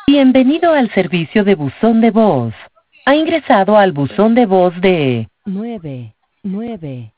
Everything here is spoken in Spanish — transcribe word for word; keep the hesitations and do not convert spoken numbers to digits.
Bienvenido al servicio de buzón de voz. Ha ingresado al buzón de voz de nueve nueve